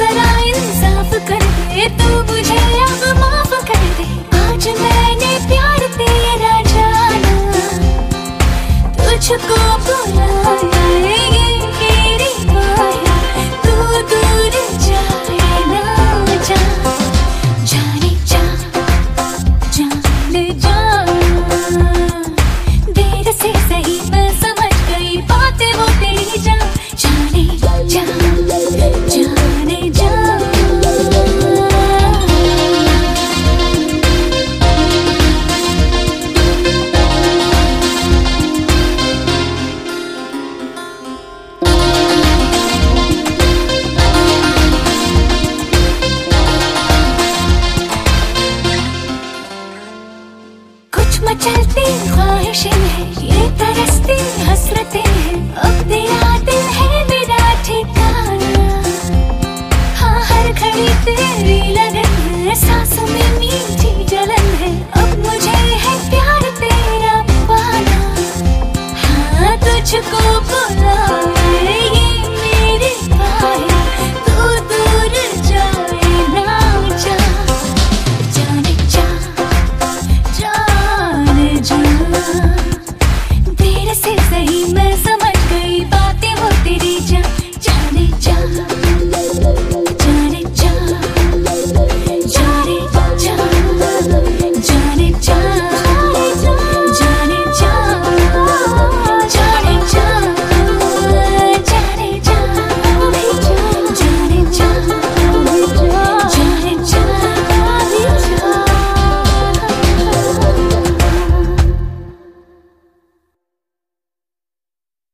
जरा इंसाफ कर दे, तू मुझे अब माफ कर दे। आज मैंने प्यार तेरा जाना, तुझको बुलाया, ये मेरी माया, तू दूर जाए ना जा, जाने जा, जाने जा। देर से सही मैं समझ गई बातें वो तेरी जा, जाने जा, जाने जा। कुछ मचलती ख्वाहिशें हैं, ये तरसती हसरतें हैं, अब तेरा दिल है मेरा ठिकाना। हाँ हर घड़ी तेरी लगन है, सांसों में मीठी जलन है, अब मुझे है प्यार तेरा पाना। हाँ तुझको बुलाया,